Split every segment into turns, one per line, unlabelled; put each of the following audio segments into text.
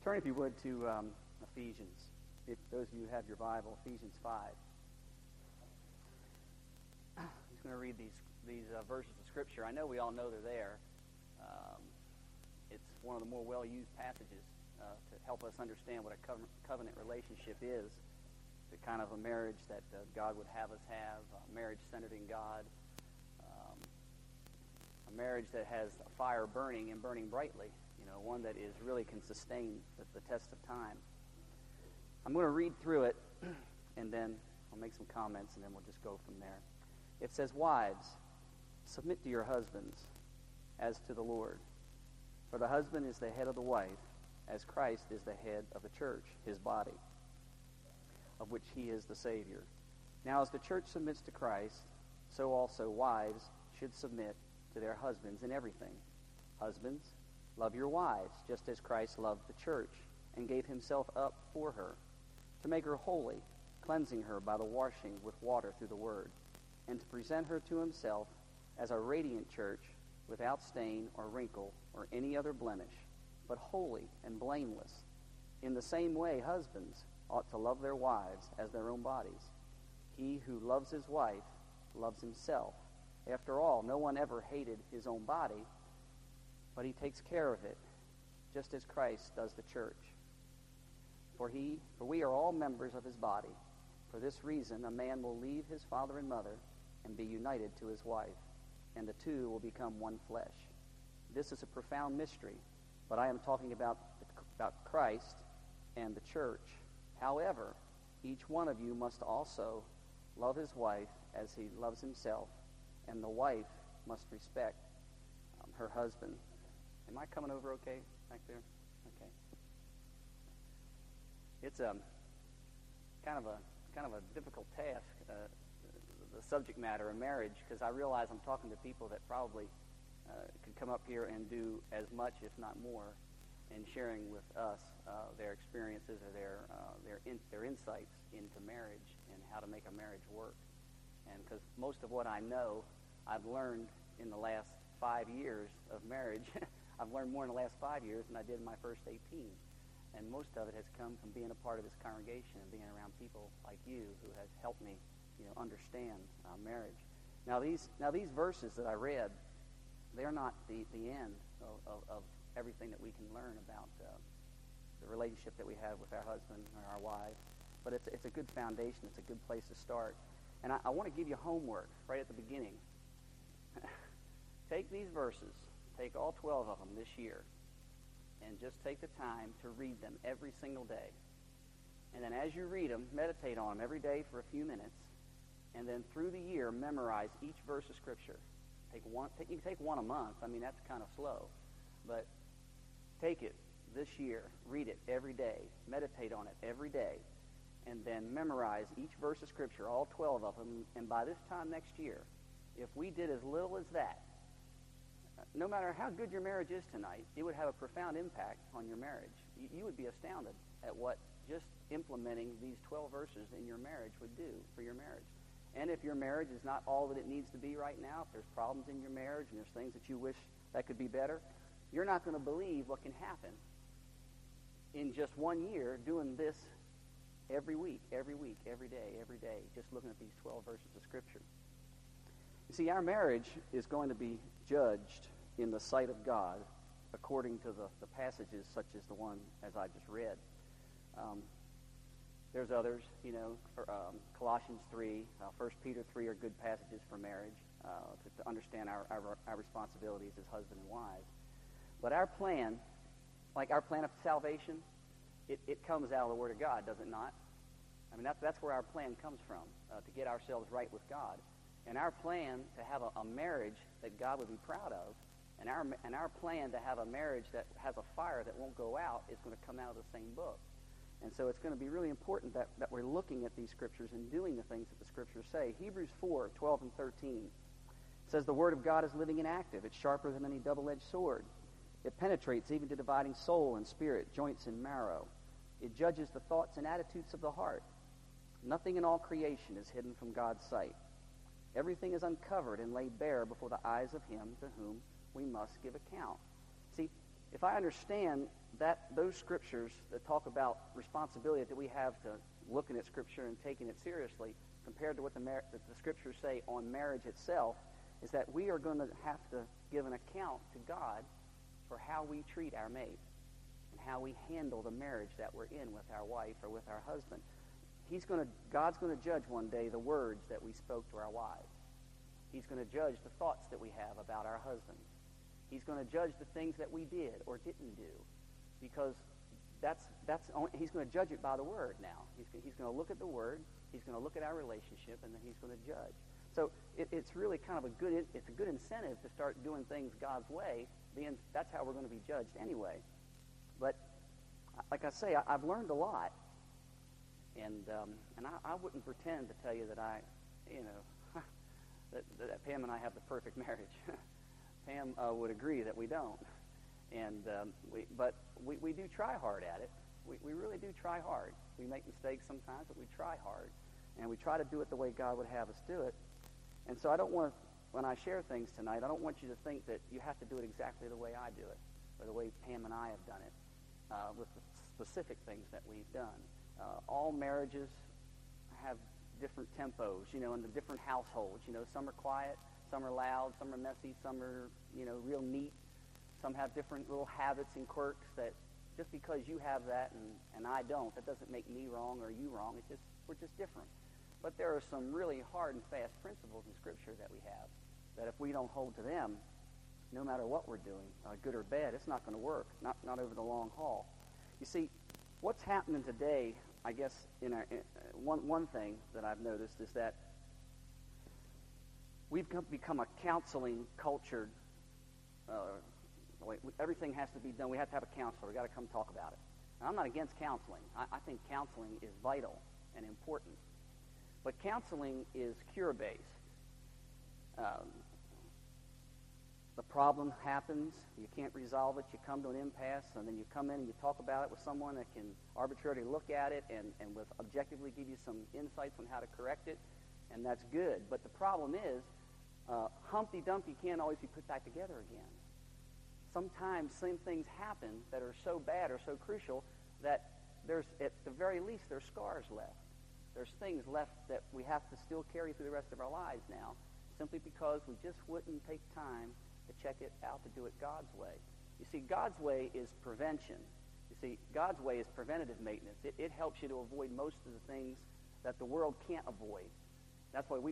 Turn, if you would, to Ephesians. If those of you who have your Bible, Ephesians 5. I'm just going to read these verses of Scripture. I know we all know they're there. It's one of the more well-used passages to help us understand what a covenant relationship is, the kind of a marriage that God would have us have, a marriage centered in God, a marriage that has a fire burning and burning brightly, one that really can sustain the test of time. I'm going to read through it, and then I'll make some comments, and then we'll just go from there. It says, "Wives, submit to your husbands as to the Lord. For the husband is the head of the wife, as Christ is the head of the church, his body, of which he is the Savior. Now as the church submits to Christ, so also wives should submit to their husbands in everything. Husbands, love your wives, just as Christ loved the church, and gave himself up for her, to make her holy, cleansing her by the washing with water through the word, and to present her to himself as a radiant church, without stain or wrinkle or any other blemish, but holy and blameless. In the same way, husbands ought to love their wives as their own bodies. He who loves his wife loves himself. After all, no one ever hated his own body, but he takes care of it, just as Christ does the church. For we are all members of his body. For this reason, a man will leave his father and mother and be united to his wife, and the two will become one flesh. This is a profound mystery, but I am talking about Christ and the church. However, each one of you must also love his wife as he loves himself, and the wife must respect her husband." Am I coming over okay back there? Okay. It's kind of a difficult task, the subject matter of marriage, because I realize I'm talking to people that probably could come up here and do as much, if not more, in sharing with us their experiences or their insights into marriage and how to make a marriage work. And because most of what I know, I've learned in the last 5 years of marriage. I've learned more in the last 5 years than I did in my first 18. And most of it has come from being a part of this congregation and being around people like you who has helped me, understand marriage. Now these verses that I read, they're not the end of everything that we can learn about the relationship that we have with our husband or our wife. But it's a good foundation. It's a good place to start. And I want to give you homework right at the beginning. Take these verses. Take all 12 of them this year, and just take the time to read them every single day. And then as you read them, meditate on them every day for a few minutes, and then through the year, memorize each verse of Scripture. You can take one a month. I mean, that's kind of slow. But take it this year, read it every day, meditate on it every day, and then memorize each verse of Scripture, all 12 of them. And by this time next year, if we did as little as that, no matter how good your marriage is tonight, it would have a profound impact on your marriage. You would be astounded at what just implementing these 12 verses in your marriage would do for your marriage. And if your marriage is not all that it needs to be right now, if there's problems in your marriage and there's things that you wish that could be better, you're not going to believe what can happen in just 1 year doing this every week, every day, just looking at these 12 verses of Scripture. You see, our marriage is going to be judged in the sight of God according to the passages such as the one as I just read. There's others, Colossians 3, 1 Peter 3 are good passages for marriage, to understand our responsibilities as husband and wives. But our plan, like our plan of salvation, it comes out of the Word of God, does it not? I mean, that's where our plan comes from, to get ourselves right with God. And our plan to have a marriage that God would be proud of, and our plan to have a marriage that has a fire that won't go out is going to come out of the same book. And so it's going to be really important that we're looking at these Scriptures and doing the things that the Scriptures say. Hebrews 4, 12 and 13 says, "The Word of God is living and active. It's sharper than any double-edged sword. It penetrates even to dividing soul and spirit, joints and marrow. It judges the thoughts and attitudes of the heart. Nothing in all creation is hidden from God's sight. Everything is uncovered and laid bare before the eyes of him to whom we must give account." See, if I understand that those scriptures that talk about responsibility that we have to looking at Scripture and taking it seriously, compared to what the Scriptures say on marriage itself, is that we are going to have to give an account to God for how we treat our mate and how we handle the marriage that we're in with our wife or with our husband. God's going to judge one day the words that we spoke to our wives. He's going to judge the thoughts that we have about our husbands. He's going to judge the things that we did or didn't do, because he's going to judge it by the Word now. He's going to look at the Word, he's going to look at our relationship, and then he's going to judge. So it's really kind of a good incentive to start doing things God's way, being that's how we're going to be judged anyway. But like I say, I've learned a lot, and I wouldn't pretend to tell you that that Pam and I have the perfect marriage. Pam would agree that we don't, but we do try hard at it. We really do try hard. We make mistakes sometimes, but we try hard, and we try to do it the way God would have us do it. And so I don't want, when I share things tonight, I don't want you to think that you have to do it exactly the way I do it, or the way Pam and I have done it, with the specific things that we've done. All marriages have different tempos, in the different households. Some are quiet, some are loud, some are messy, some are, real neat. Some have different little habits and quirks that just because you have that and I don't, that doesn't make me wrong or you wrong. We're just different. But there are some really hard and fast principles in Scripture that we have that if we don't hold to them, no matter what we're doing, good or bad, it's not going to work, not over the long haul. You see, what's happening today, I guess, one thing that I've noticed is that we've become a counseling cultured. Everything has to be done. We have to have a counselor. We've got to come talk about it. Now, I'm not against counseling. I think counseling is vital and important. But counseling is cure-based. The problem happens. You can't resolve it. You come to an impasse, and then you come in and you talk about it with someone that can arbitrarily look at it and with objectively give you some insights on how to correct it, and that's good. But the problem is, Humpty Dumpty can't always be put back together again. Sometimes same things happen that are so bad or so crucial that at the very least, there's scars left. There's things left that we have to still carry through the rest of our lives now, simply because we just wouldn't take time to check it out, to do it God's way. You see, God's way is prevention. You see, God's way is preventative maintenance. It helps you to avoid most of the things that the world can't avoid. That's why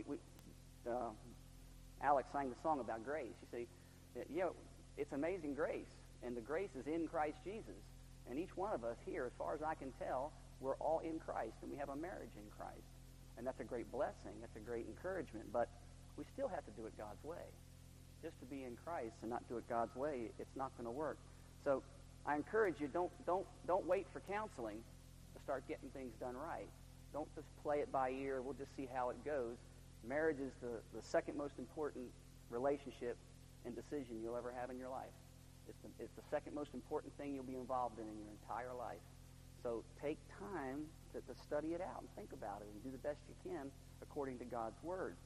Alex sang the song about grace. You see, it's amazing grace, and the grace is in Christ Jesus. And each one of us here, as far as I can tell, we're all in Christ, and we have a marriage in Christ. And that's a great blessing. That's a great encouragement. But we still have to do it God's way. Just to be in Christ and not do it God's way, it's not going to work. So I encourage you, don't wait for counseling to start getting things done right. Don't just play it by ear. We'll just see how it goes. Marriage is the second most important relationship and decision you'll ever have in your life. It's the second most important thing you'll be involved in your entire life. So take time to study it out and think about it and do the best you can according to God's Word.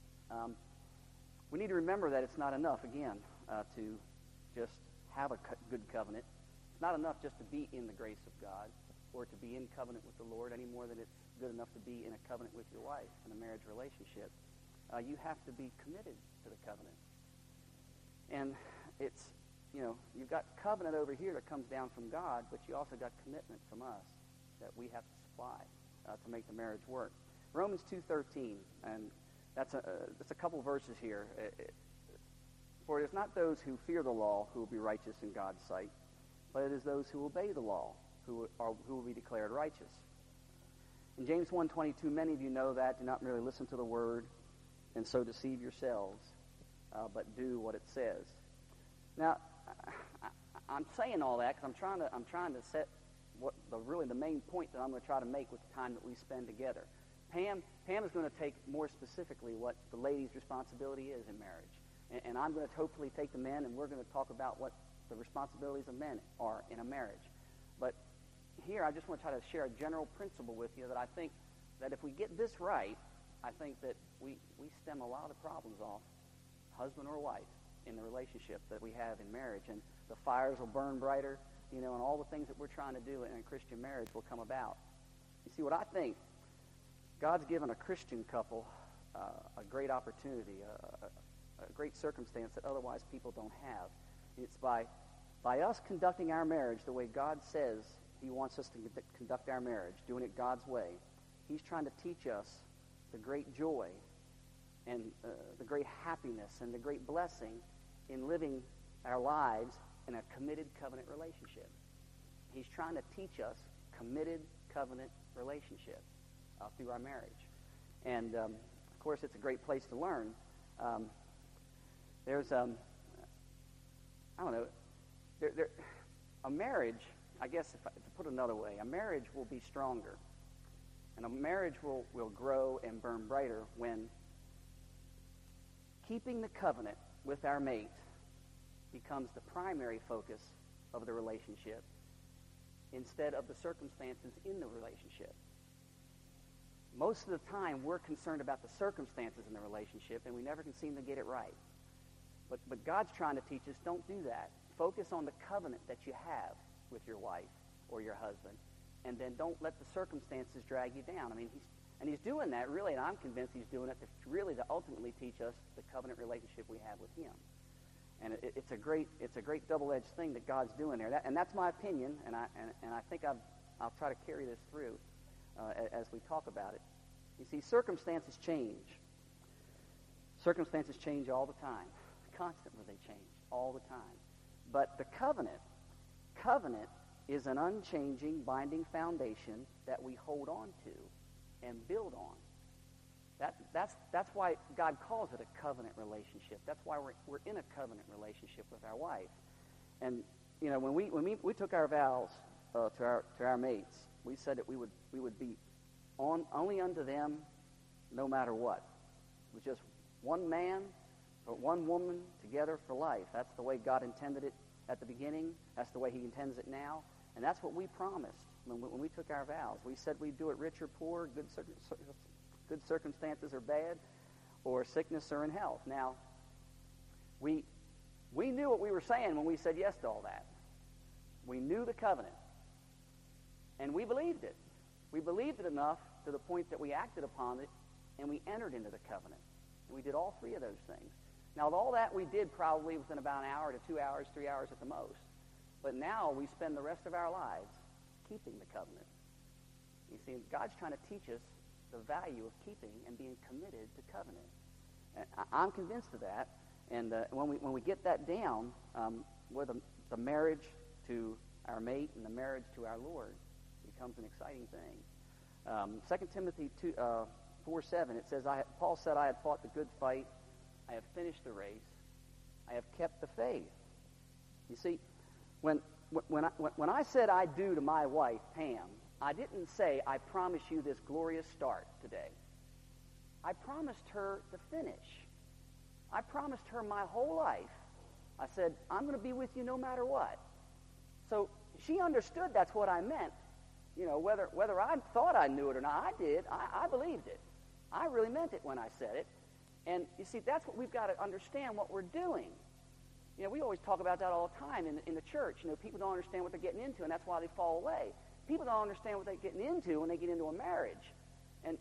We need to remember that it's not enough, again, to just have a good covenant. It's not enough just to be in the grace of God or to be in covenant with the Lord any more than it's good enough to be in a covenant with your wife in a marriage relationship. You have to be committed to the covenant. And it's, you've got covenant over here that comes down from God, but you also got commitment from us that we have to supply to make the marriage work. Romans 2:13, and that's a couple verses here. For it is not those who fear the law who will be righteous in God's sight, but it is those who obey the law who will be declared righteous. In James 1:22, many of you know that. Do not merely listen to the word and so deceive yourselves, but do what it says. Now, I'm saying all that because I'm trying to set what the main point that I'm going to try to make with the time that we spend together. Pam is going to take more specifically what the lady's responsibility is in marriage, and I'm going to hopefully take the men, and we're going to talk about what the responsibilities of men are in a marriage. But here, I just want to try to share a general principle with you that I think that if we get this right, I think that we stem a lot of the problems off, husband or wife, in the relationship that we have in marriage. And the fires will burn brighter, and all the things that we're trying to do in a Christian marriage will come about. You see, what I think, God's given a Christian couple a great opportunity, a great circumstance that otherwise people don't have. It's by us conducting our marriage the way God says he wants us to conduct our marriage, doing it God's way. He's trying to teach us the great joy and the great happiness and the great blessing in living our lives in a committed covenant relationship. He's trying to teach us committed covenant relationship through our marriage. And, of course, it's a great place to learn. There's, I don't know, a marriage, I guess, to put it another way, a marriage will be stronger. And a marriage will grow and burn brighter when keeping the covenant with our mate becomes the primary focus of the relationship instead of the circumstances in the relationship. Most of the time, we're concerned about the circumstances in the relationship, and we never can seem to get it right. But God's trying to teach us, don't do that. Focus on the covenant that you have with your wife or your husband, and then don't let the circumstances drag you down. I mean, he's doing that, really, and I'm convinced he's doing it to ultimately teach us the covenant relationship we have with him. And it's a great double-edged thing that God's doing there. And that's my opinion, and I think I'll try to carry this through as we talk about it. You see, circumstances change. Circumstances change all the time. Constantly they change, all the time. But the covenant is an unchanging, binding foundation that we hold on to and build on. That's why God calls it a covenant relationship. That's why we're in a covenant relationship with our wife. And when we took our vows to our mates, we said that we would be only unto them, no matter what. It was just one man or one woman together for life. That's the way God intended it at the beginning. That's the way He intends it now, and that's what we promised when we took our vows. We said we'd do it rich or poor, good circumstances or bad, or sickness or in health. Now, we knew what we were saying when we said yes to all that. We knew the covenant, and we believed it. We believed it enough to the point that we acted upon it, and we entered into the covenant. And we did all three of those things. Now, all that we did probably within about an hour to 2 hours, 3 hours at the most. But now we spend the rest of our lives keeping the covenant. You see, God's trying to teach us the value of keeping and being committed to covenant. And I'm convinced of that. And when we get that down, where the marriage to our mate and the marriage to our Lord becomes an exciting thing. 2 Timothy 4:7, it says, Paul said, I have fought the good fight. I have finished the race. I have kept the faith. You see, when I said I do to my wife, Pam, I didn't say, I promise you this glorious start today. I promised her the finish. I promised her my whole life. I said, I'm going to be with you no matter what. So she understood that's what I meant. Whether I thought I knew it or not, I did. I believed it. I really meant it when I said it. And you see, that's what we've got to understand what we're doing. We always talk about that all the time in the church. People don't understand what they're getting into, and that's why they fall away. People don't understand what they're getting into when they get into a marriage. And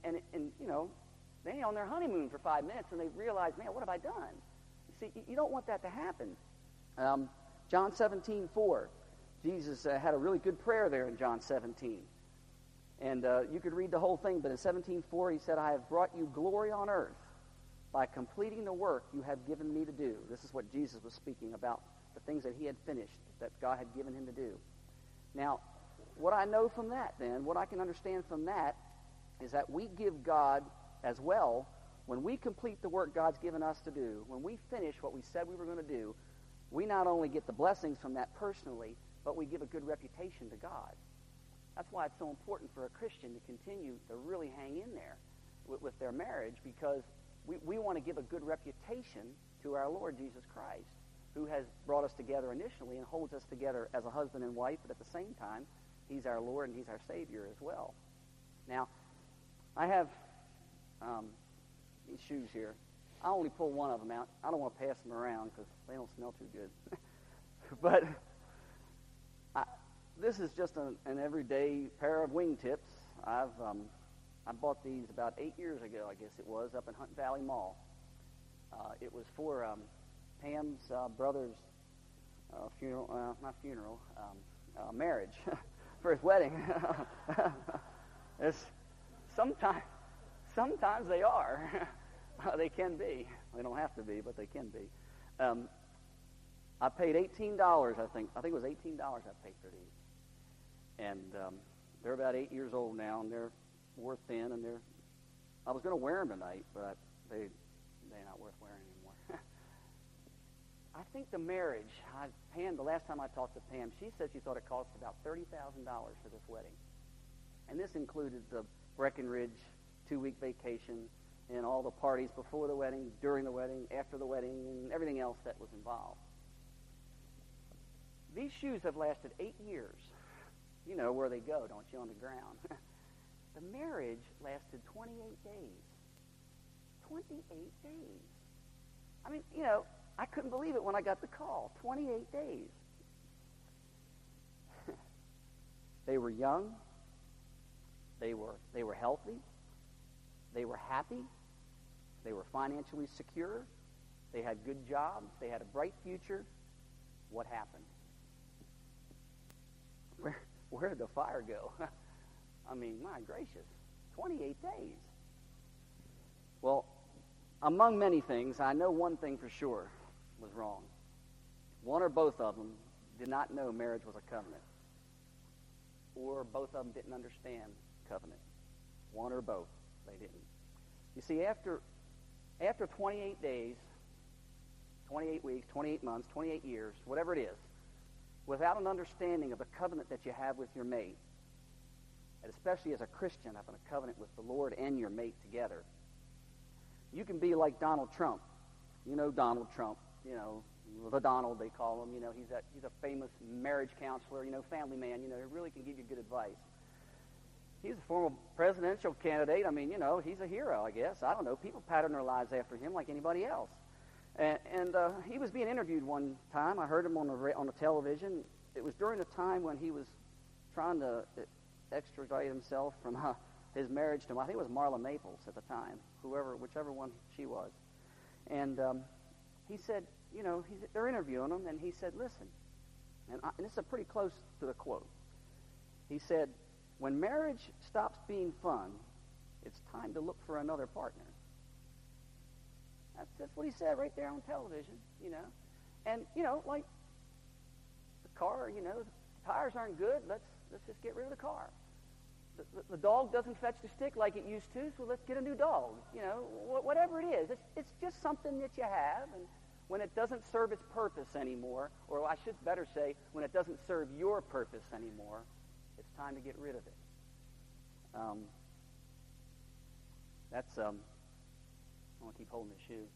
they ain't on their honeymoon for 5 minutes, and they realize, man, what have I done? You see, you don't want that to happen. John 17:4. Jesus had a really good prayer there in John 17. And you could read the whole thing, but in 17:4 he said, I have brought you glory on earth by completing the work you have given me to do. This is what Jesus was speaking about, the things that he had finished, that God had given him to do. Now, what I know from that then, what I can understand from that, is that we give God as well, when we complete the work God's given us to do, when we finish what we said we were going to do, we not only get the blessings from that personally, but we give a good reputation to God. That's why it's so important for a Christian to continue to really hang in there with their marriage, because we want to give a good reputation to our Lord Jesus Christ, who has brought us together initially and holds us together as a husband and wife, but at the same time, he's our Lord and he's our Savior as well. Now, I have these shoes here. I only pull one of them out. I don't want to pass them around because they don't smell too good. But this is just an everyday pair of wingtips. I bought these about 8 years ago, I guess it was, up in Hunt Valley Mall. It was for Pam's brother's marriage, for his wedding. Sometimes they are. They can be. They don't have to be, but they can be. I paid $18, I think it was $18 I paid for these. And they're about 8 years old now, and they're wore thin, and I was going to wear them tonight, but they're not worth wearing anymore. I think the marriage, Pam, the last time I talked to Pam, she said she thought it cost about $30,000 for this wedding. And this included the Breckenridge 2-week vacation and all the parties before the wedding, during the wedding, after the wedding, and everything else that was involved. These shoes have lasted 8 years. You know where they go, don't you, on the ground. The marriage lasted 28 days. 28 days. I mean, I couldn't believe it when I got the call. 28 days. They were young. They were healthy. They were happy. They were financially secure. They had good jobs. They had a bright future. What happened? Where did the fire go? I mean, my gracious, 28 days. Well, among many things, I know one thing for sure was wrong. One or both of them did not know marriage was a covenant. Or both of them didn't understand covenant. One or both, they didn't. You see, after 28 days, 28 weeks, 28 months, 28 years, whatever it is, without an understanding of the covenant that you have with your mate, and especially as a Christian having a covenant with the Lord and your mate together, you can be like Donald Trump. You know Donald Trump, the Donald they call him. He's a famous marriage counselor, family man. He really can give you good advice. He's a former presidential candidate. I mean, he's a hero, I guess. I don't know. People pattern their lives after him like anybody else. And he was being interviewed one time. I heard him on the television. It was during the time when he was trying to extradite himself from his marriage to, I think it was Marla Maples at the time, whichever one she was. And he said, they're interviewing him, and he said, listen, and this is pretty close to the quote. He said, when marriage stops being fun, it's time to look for another partner. That's what he said right there on television, And, like the car, the tires aren't good. Let's just get rid of the car. The dog doesn't fetch the stick like it used to, so let's get a new dog. Whatever it is. It's just something that you have, and when it doesn't serve its purpose anymore, or I should better say, when it doesn't serve your purpose anymore, it's time to get rid of it. I want to keep holding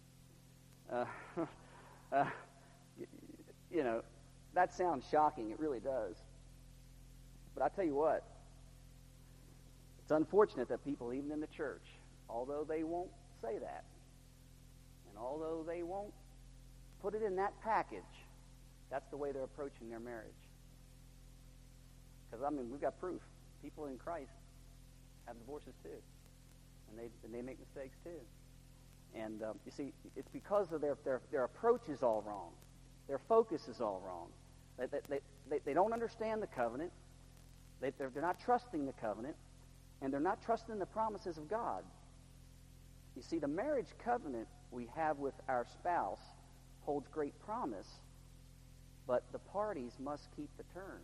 the shoe. That sounds shocking. It really does. But I tell you what, it's unfortunate that people, even in the church, although they won't say that, and although they won't put it in that package, that's the way they're approaching their marriage. Because, we've got proof. People in Christ have divorces too. And they make mistakes too. And you see, it's because of their approach is all wrong. Their focus is all wrong. They don't understand the covenant. They're not trusting the covenant. And they're not trusting the promises of God. You see, the marriage covenant we have with our spouse holds great promise, but the parties must keep the terms.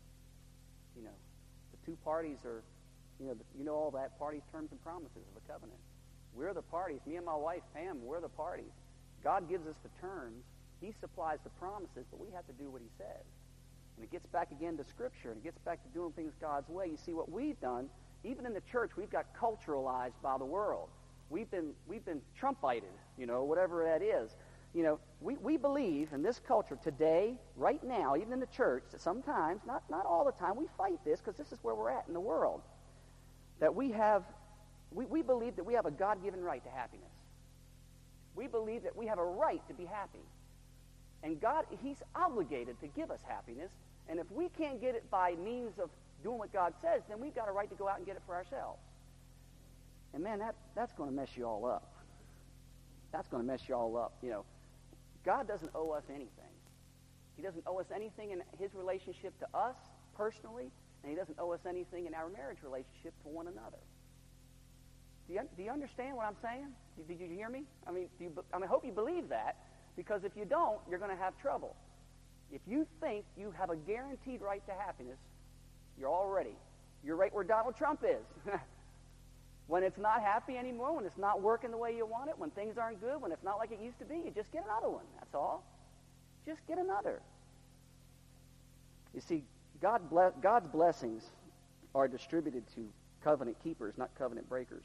The two parties are, all that, parties, terms, and promises of a covenant. We're the parties. Me and my wife, Pam, we're the parties. God gives us the terms. He supplies the promises, but we have to do what he says. And it gets back again to Scripture, and it gets back to doing things God's way. You see, what we've done, even in the church, we've got culturalized by the world. We've been Trumpited, whatever that is. We believe in this culture today, right now, even in the church, that sometimes, not all the time, we fight this because this is where we're at in the world, that we believe that we have a God-given right to happiness. We believe that we have a right to be happy. And God, he's obligated to give us happiness. And if we can't get it by means of doing what God says, then we've got a right to go out and get it for ourselves. And man, that's going to mess you all up. That's going to mess you all up. You know, God doesn't owe us anything. He doesn't owe us anything in his relationship to us personally, and he doesn't owe us anything in our marriage relationship to one another. Do you understand what I'm saying? Did you hear me? I hope you believe that, because if you don't, you're going to have trouble. If you think you have a guaranteed right to happiness, you're right where Donald Trump is. When it's not happy anymore, when it's not working the way you want it, when things aren't good, when it's not like it used to be, you just get another one. That's all. Just get another. You see, God's blessings are distributed to covenant keepers, not covenant breakers.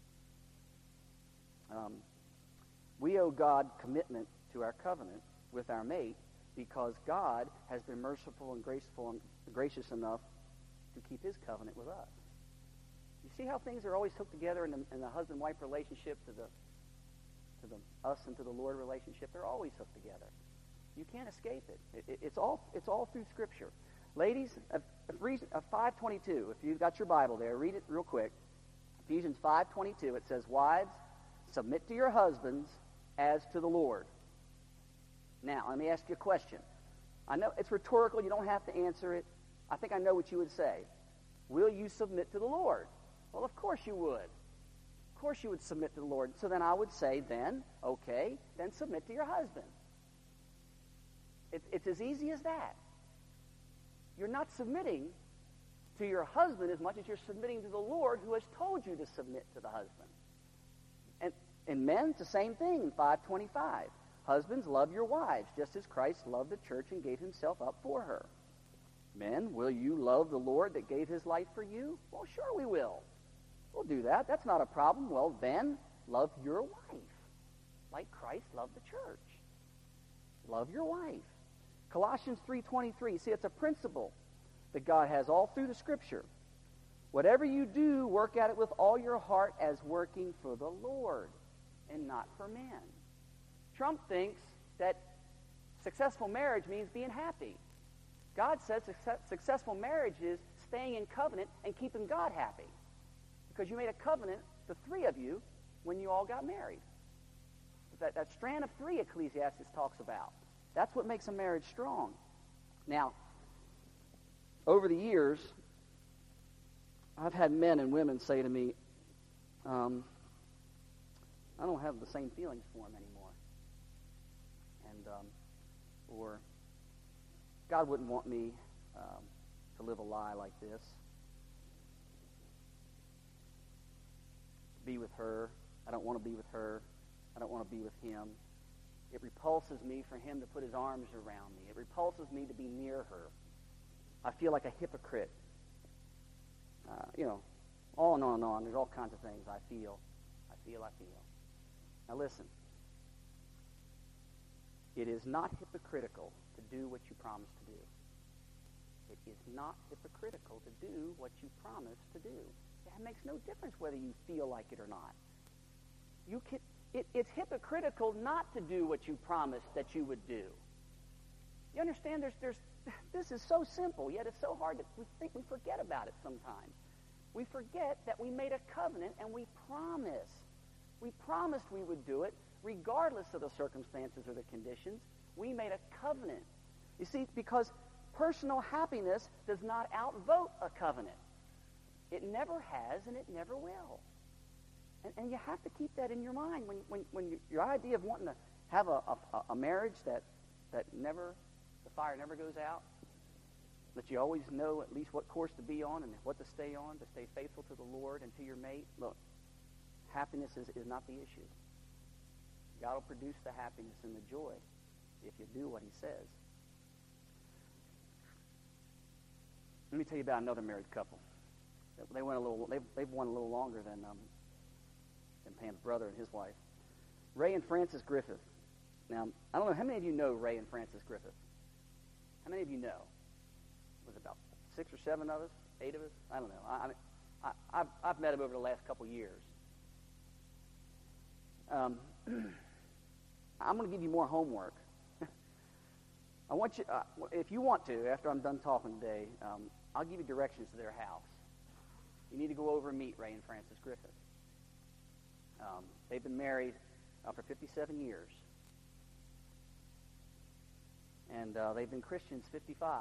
We owe God commitment to our covenant with our mate because God has been merciful and graceful and gracious enough to keep his covenant with us. You see how things are always hooked together in the husband-wife relationship to the us and to the Lord relationship? They're always hooked together. You can't escape it. It's all through Scripture. Ladies, Ephesians 5:22. If you've got your Bible there, read it real quick. Ephesians 5:22. It says, "Wives, submit to your husbands as to the Lord." Now, let me ask you a question. I know it's rhetorical. You don't have to answer it. I think I know what you would say. Will you submit to the Lord? Well, of course you would. Of course you would submit to the Lord. So then I would say then submit to your husband. It's as easy as that. You're not submitting to your husband as much as you're submitting to the Lord, who has told you to submit to the husband. And men, it's the same thing in 5:25. Husbands, love your wives, just as Christ loved the church and gave himself up for her. Men, will you love the Lord that gave his life for you? Well, sure we will. We'll do that. That's not a problem. Well, then, love your wife like Christ loved the church. Love your wife. Colossians 3:23. See, it's a principle that God has all through the Scripture. Whatever you do, work at it with all your heart as working for the Lord and not for men. Trump thinks that successful marriage means being happy. God says successful marriage is staying in covenant and keeping God happy. Because you made a covenant, the three of you, when you all got married. That strand of three Ecclesiastes talks about. That's what makes a marriage strong. Now, over the years, I've had men and women say to me, I don't have the same feelings for him anymore. Or God wouldn't want me to live a lie like this. Be with her. I don't want to be with her. I don't want to be with him. It repulses me for him to put his arms around me. It repulses me to be near her. I feel like a hypocrite. On and on and on. There's all kinds of things I feel. Now listen. It is not hypocritical to do what you promise to do. It is not hypocritical to do what you promise to do. It makes no difference whether you feel like it or not. It's hypocritical not to do what you promised that you would do. You understand? This is so simple, yet it's so hard that we forget about it sometimes. We forget that we made a covenant and we promised. We promised we would do it regardless of the circumstances or the conditions. We made a covenant. You see, because personal happiness does not outvote a covenant. It never has and it never will. And you have to keep that in your mind when your idea of wanting to have a marriage that never, the fire never goes out, that you always know at least what course to be on and what to stay faithful to the Lord and to your mate. Look, happiness is not the issue. God will produce the happiness and the joy if you do what he says. Let me tell you about another married couple. They've won a little longer than Pam's brother and his wife. Ray and Frances Griffith. Now, I don't know, how many of you know Ray and Frances Griffith? How many of you know? Was it about 6 or 7 of us? 8 of us? I don't know. I've met them over the last couple years. I'm going to give you more homework. I want you, if you want to, after I'm done talking today, I'll give you directions to their house. You need to go over and meet Ray and Frances Griffith. They've been married for 57 years. And they've been Christians 55.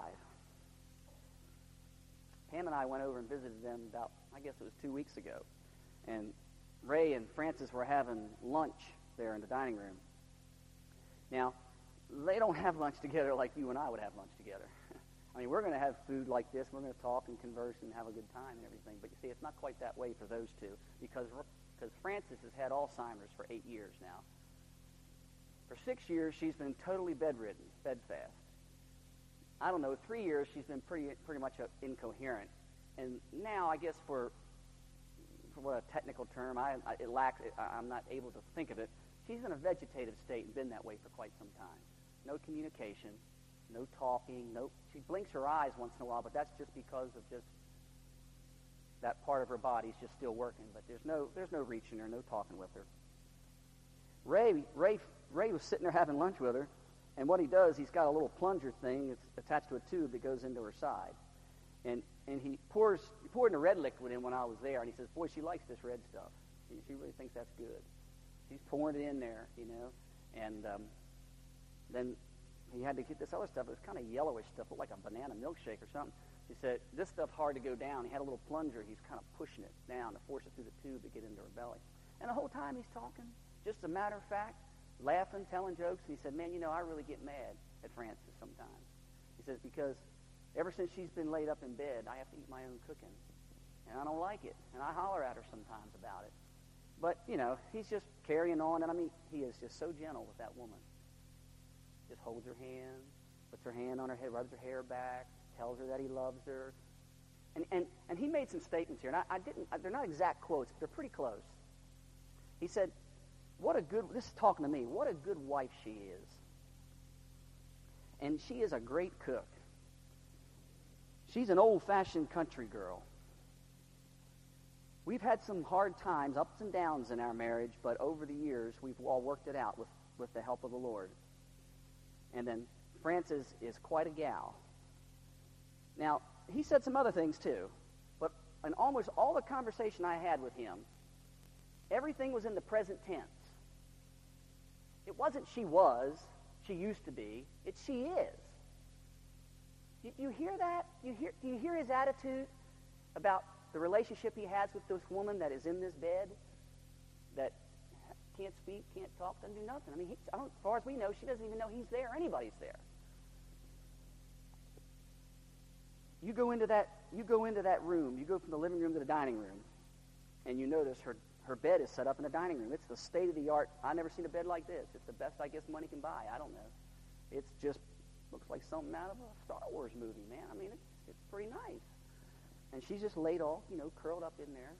Pam and I went over and visited them about, I guess it was 2 weeks ago. And Ray and Frances were having lunch there in the dining room. Now, they don't have lunch together like you and I would have lunch together. I mean, we're going to have food like this. We're going to talk and converse and have a good time and everything. But you see, it's not quite that way for those two because Frances has had Alzheimer's for 8 years now. For 6 years, she's been totally bedridden, bedfast. I don't know, 3 years she's been pretty much incoherent. And now, I guess for what a technical term, I'm not able to think of it. She's in a vegetative state and been that way for quite some time. No communication, no talking, she blinks her eyes once in a while, but that's just because of just that part of her body's just still working. But there's no reaching her, no talking with her. Ray was sitting there having lunch with her, and what he does, he's got a little plunger thing. It's attached to a tube that goes into her side. And he poured the red liquid in when I was there, and he says, boy, she likes this red stuff. She really thinks that's good. He's pouring it in there, and then he had to get this other stuff. It was kind of yellowish stuff, looked like a banana milkshake or something. He said, this stuff's hard to go down. He had a little plunger. He's kind of pushing it down to force it through the tube to get into her belly. And the whole time he's talking, just a matter of fact, laughing, telling jokes. And he said, man, I really get mad at Frances sometimes. He says, because ever since she's been laid up in bed, I have to eat my own cooking. And I don't like it. And I holler at her sometimes about it. But, he's just carrying on. And, he is just so gentle with that woman. Just holds her hand, puts her hand on her head, rubs her hair back, tells her that he loves her. And he made some statements here. And they're not exact quotes, but they're pretty close. He said, this is talking to me, what a good wife she is. And she is a great cook. She's an old-fashioned country girl. We've had some hard times, ups and downs in our marriage, but over the years, we've all worked it out with the help of the Lord. And then Frances is quite a gal. Now, he said some other things too, but in almost all the conversation I had with him, everything was in the present tense. It wasn't she was, she used to be, it's she is. Do you hear that? Do you hear his attitude about the relationship he has with this woman that is in this bed, that can't speak, can't talk, doesn't do nothing? As far as we know, she doesn't even know he's there, anybody's there. You go into that room, you go from the living room to the dining room, and you notice her bed is set up in the dining room. It's the state-of-the-art. I've never seen a bed like this. It's the best, I guess, money can buy. I don't know. It's just looks like something out of a Star Wars movie, man. It's pretty nice. And she's just laid off, curled up in there.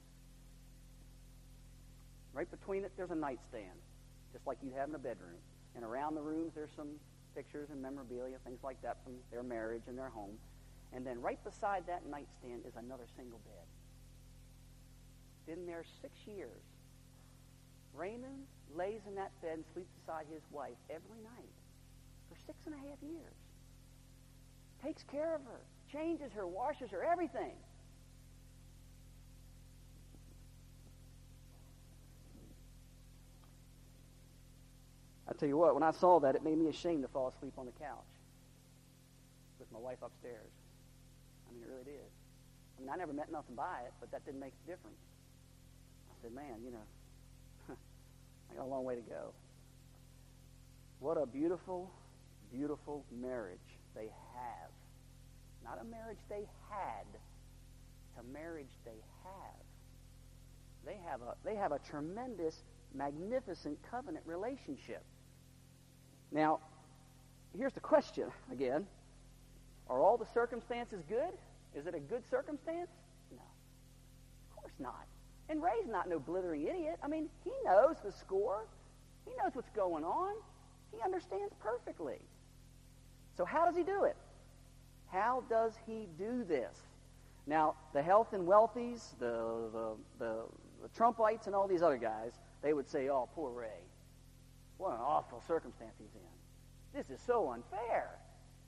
Right between it, there's a nightstand, just like you'd have in a bedroom. And around the rooms, there's some pictures and memorabilia, things like that from their marriage and their home. And then right beside that nightstand is another single bed. Been there 6 years. Raymond lays in that bed and sleeps beside his wife every night for 6.5 years. Takes care of her, changes her, washes her, everything. I tell you what, when I saw that, it made me ashamed to fall asleep on the couch with my wife upstairs. It really did. I never meant nothing by it, but that didn't make a difference. I said, man, I got a long way to go. What a beautiful, beautiful marriage they have. Not a marriage they had. It's a marriage they have. They have a tremendous, magnificent covenant relationship. Now, here's the question again. Are all the circumstances good? Is it a good circumstance? No. Of course not. And Ray's not no blithering idiot. He knows the score. He knows what's going on. He understands perfectly. So how does he do it? How does he do this? Now, the health and wealthies, the Trumpites and all these other guys, they would say, oh, poor Ray. What an awful circumstance he's in. This is so unfair.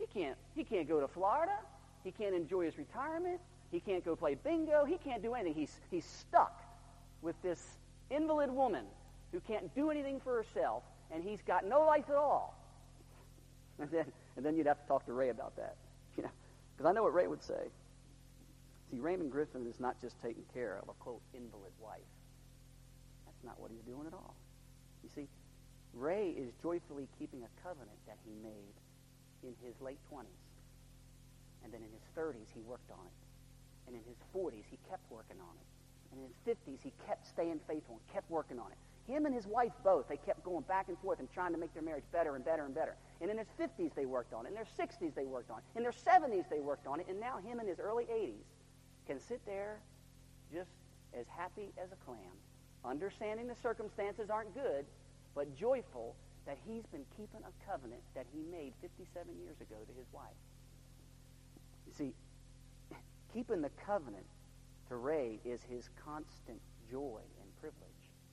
He can't go to Florida. He can't enjoy his retirement. He can't go play bingo. He can't do anything. He's stuck with this invalid woman who can't do anything for herself, and he's got no life at all. And then you'd have to talk to Ray about that, because I know what Ray would say. See, Raymond Griffin is not just taking care of a, quote, invalid wife. That's not what he's doing at all. You see, Ray is joyfully keeping a covenant that he made in his late 20s. And then in his 30s, he worked on it. And in his 40s, he kept working on it. And in his 50s, he kept staying faithful and kept working on it. Him and his wife both, they kept going back and forth and trying to make their marriage better and better and better. And in his 50s, they worked on it. In their 60s, they worked on it. In their 70s, they worked on it. And now him in his early 80s can sit there just as happy as a clam, understanding the circumstances aren't good, but joyful that he's been keeping a covenant that he made 57 years ago to his wife. You see, keeping the covenant to Ray is his constant joy and privilege.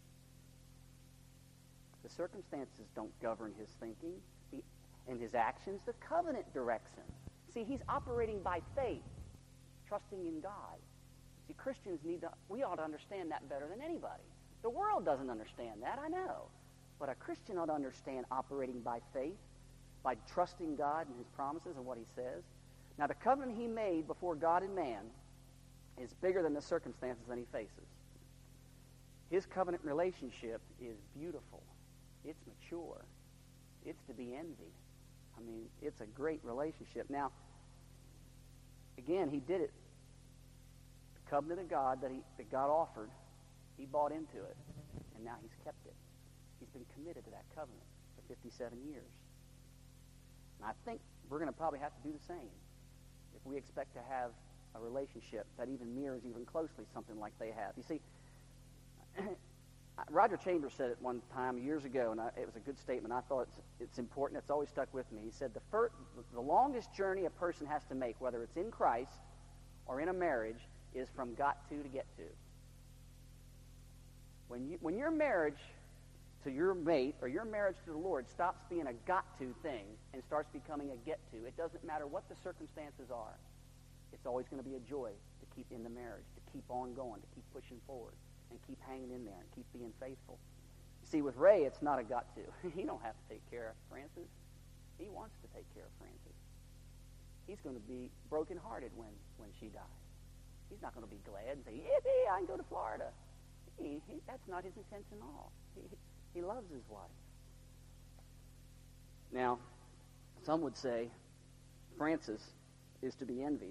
The circumstances don't govern his thinking and his actions. The covenant directs him. See, he's operating by faith, trusting in God. See, Christians we ought to understand that better than anybody. The world doesn't understand that, I know. But a Christian ought to understand operating by faith, by trusting God and his promises and what he says. Now, the covenant he made before God and man is bigger than the circumstances that he faces. His covenant relationship is beautiful. It's mature. It's to be envied. I mean, it's a great relationship. Now, again, he did it. The covenant of God that God offered, he bought into it, and now he's kept it. He's been committed to that covenant for 57 years. And I think we're going to probably have to do the same if we expect to have a relationship that even mirrors even closely something like they have. You see, Roger Chambers said it one time years ago, and it was a good statement. I thought it's important. It's always stuck with me. He said the longest journey a person has to make, whether it's in Christ or in a marriage, is from got to get to. When your marriage to your mate or your marriage to the Lord stops being a got-to thing and starts becoming a get-to, it doesn't matter what the circumstances are. It's always going to be a joy to keep in the marriage, to keep on going, to keep pushing forward, and keep hanging in there and keep being faithful. You see, with Ray, it's not a got-to. He don't have to take care of Frances. He wants to take care of Frances. He's going to be brokenhearted when she dies. He's not going to be glad and say, yippee, I can go to Florida. That's not his intention at all. He loves his wife. Now, some would say Frances is to be envied.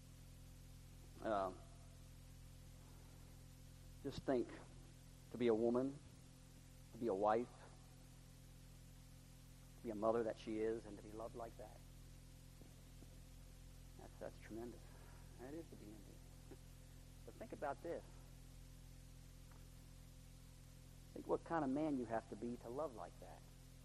Just think, to be a woman, to be a wife, to be a mother that she is, and to be loved like that. That's tremendous. That is to be envied. But think about this. Think what kind of man you have to be to love like that.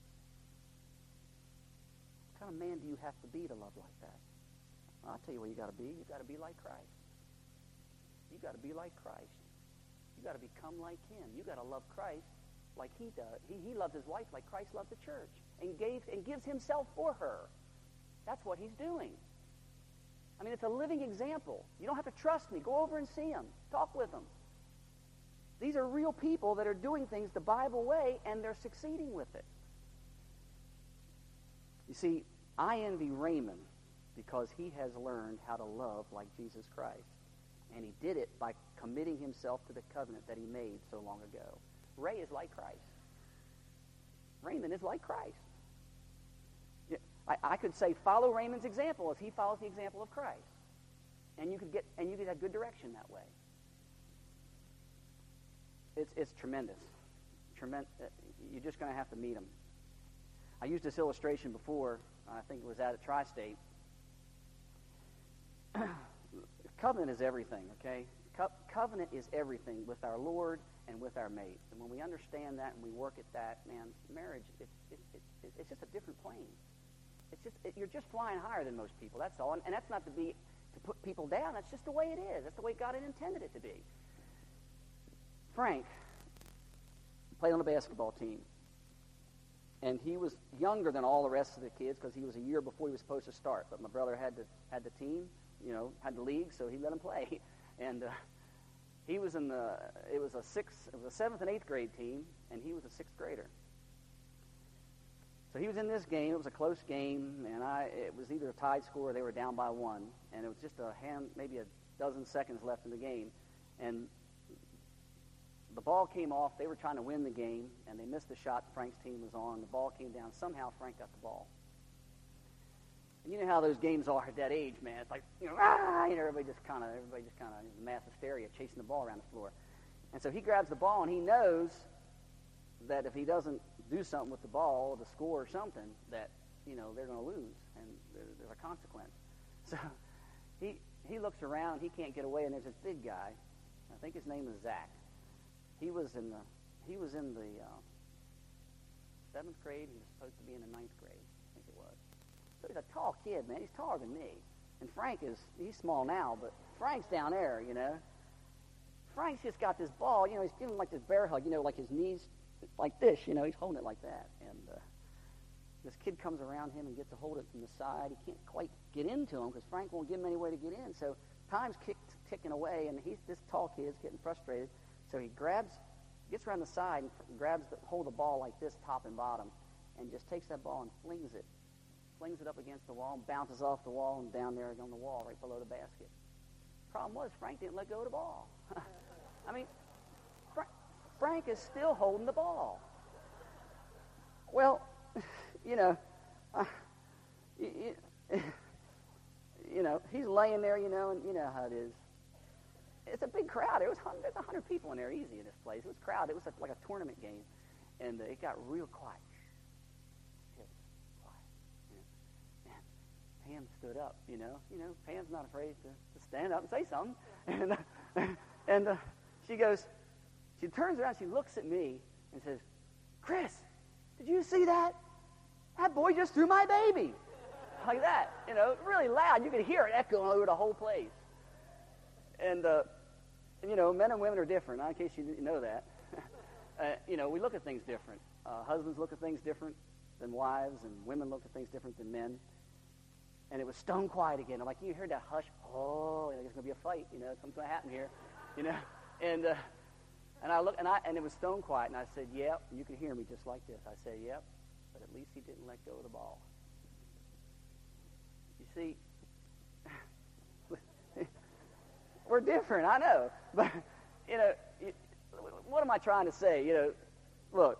What kind of man do you have to be to love like that? Well, I'll tell you what you got to be. You've got to be like Christ. You've got to be like Christ. You've got to become like him. You've got to love Christ like he does. He loves his wife like Christ loved the church and gives himself for her. That's what he's doing. I mean, it's a living example. You don't have to trust me. Go over and see him. Talk with him. These are real people that are doing things the Bible way, and they're succeeding with it. You see, I envy Raymond because he has learned how to love like Jesus Christ. And he did it by committing himself to the covenant that he made so long ago. Ray is like Christ. Raymond is like Christ. I could say follow Raymond's example as he follows the example of Christ. And you could have good direction that way. It's tremendous. You're just going to have to meet him. I used this illustration before. I think it was at a Tri-State. Covenant is everything, okay? Covenant is everything with our Lord and with our mate. And when we understand that and we work at that, man, marriage, it's just a different plane. You're just flying higher than most people, that's all. And that's not to put people down. That's just the way it is. That's the way God had intended it to be. Frank played on a basketball team. And he was younger than all the rest of the kids because he was a year before he was supposed to start. But my brother had the team, had the league, so he let him play. And he was in it was a 7th and 8th grade team, and he was a 6th grader. So he was in this game. It was a close game, and it was either a tied score or they were down by 1. And it was just maybe a dozen seconds left in the game. And the ball came off. They were trying to win the game, and they missed the shot Frank's team was on. The ball came down. Somehow Frank got the ball. And you know how those games are at that age, man. It's like, everybody just kind of mass hysteria, chasing the ball around the floor. And so he grabs the ball, and he knows that if he doesn't do something with the ball, to score or something, that, they're going to lose, and there's a consequence. So he looks around. He can't get away, and there's this big guy. I think his name is Zach. He was in the 7th grade. He was supposed to be in the 9th grade, I think it was. So he's a tall kid, man. He's taller than me. And he's small now, but Frank's down there, Frank's just got this ball, he's feeling like this bear hug, like his knees like this, he's holding it like that. And this kid comes around him and gets a hold of it from the side. He can't quite get into him because Frank won't give him any way to get in. So time's ticking away, and this tall kid's getting frustrated. So he gets around the side and grabs hold of the ball like this, top and bottom, and just takes that ball and flings it up against the wall, and bounces off the wall and down there on the wall right below the basket. Problem was, Frank didn't let go of the ball. I mean, Frank is still holding the ball. Well, he's laying there, and you know how it is. It's a big crowd. There's 100 people in there easy in this place. It was crowded. It was like a tournament game, and it got real quiet. Pam stood up, Pam's not afraid to stand up and say something. And she turns around, she looks at me and says, "Chris, did you see that? That boy just threw my baby." Like that, really loud. You could hear it echoing over the whole place. And, men and women are different, in case you didn't know that. We look at things different. Husbands look at things different than wives, and women look at things different than men. And it was stone quiet again. I'm like, you heard that hush? Oh, there's going to be a fight. Something's going to happen here. And I looked, and it was stone quiet. And I said, "Yep." You can hear me just like this. I said, "Yep," but at least he didn't let go of the ball. You see, we're different. I know, but what am I trying to say? Look,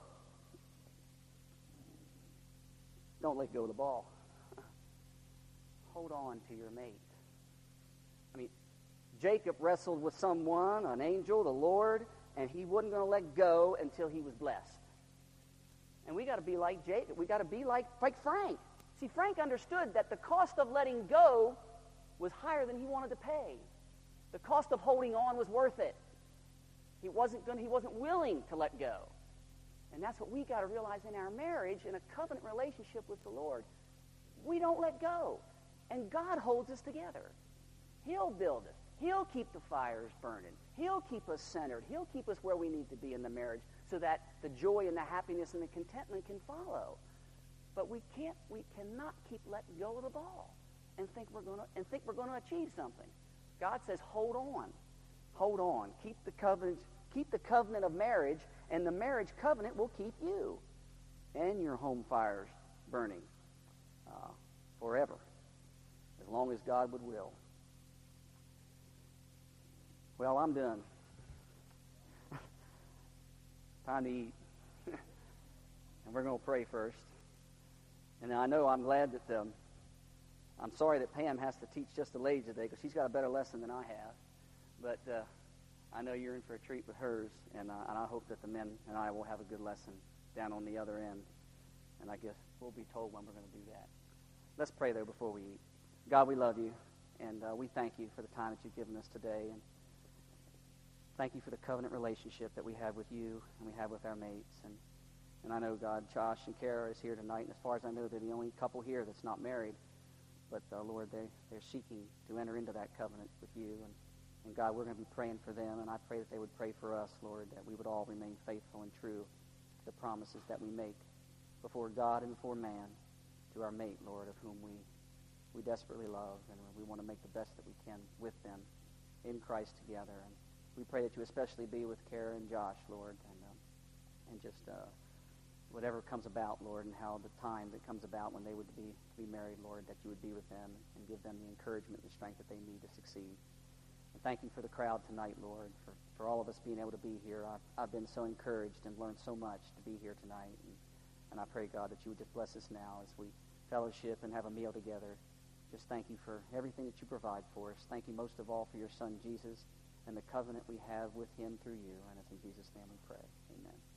don't let go of the ball. Hold on to your mate. I mean, Jacob wrestled with someone, an angel, the Lord, and he wasn't going to let go until he was blessed. And we got to be like Jacob. We got to be like Frank. See, Frank understood that the cost of letting go was higher than he wanted to pay. The cost of holding on was worth it. He wasn't willing to let go. And that's what we got to realize in our marriage, in a covenant relationship with the Lord. We don't let go. And God holds us together. He'll build us. He'll keep the fires burning. He'll keep us centered. He'll keep us where we need to be in the marriage so that the joy and the happiness and the contentment can follow. But we cannot keep letting go of the ball and think we're going to achieve something. God says, hold on. Hold on. Keep the covenant of marriage, and the marriage covenant will keep you and your home fires burning forever, as long as God would will. Well, I'm done. Time to eat. And we're going to pray first. And I know I'm glad that I'm sorry that Pam has to teach just the ladies today because she's got a better lesson than I have. But I know you're in for a treat with hers, and I hope that the men and I will have a good lesson down on the other end. And I guess we'll be told when we're going to do that. Let's pray, though, before we eat. God, we love you, and we thank you for the time that you've given us today. And thank you for the covenant relationship that we have with you and we have with our mates. And I know, God, Josh and Kara is here tonight, and as far as I know, they're the only couple here that's not married. But, Lord, they're seeking to enter into that covenant with you. And God, we're going to be praying for them, and I pray that they would pray for us, Lord, that we would all remain faithful and true to the promises that we make before God and before man to our mate, Lord, of whom we desperately love, and we want to make the best that we can with them in Christ together. And we pray that you especially be with Kara and Josh, Lord, and just whatever comes about, Lord, and how the time that comes about when they would be married, Lord, that you would be with them and give them the encouragement and the strength that they need to succeed. And thank you for the crowd tonight, Lord, for all of us being able to be here. I've been so encouraged and learned so much to be here tonight. And I pray, God, that you would just bless us now as we fellowship and have a meal together. Just thank you for everything that you provide for us. Thank you most of all for your Son, Jesus, and the covenant we have with him through you. And it's in Jesus' name we pray. Amen.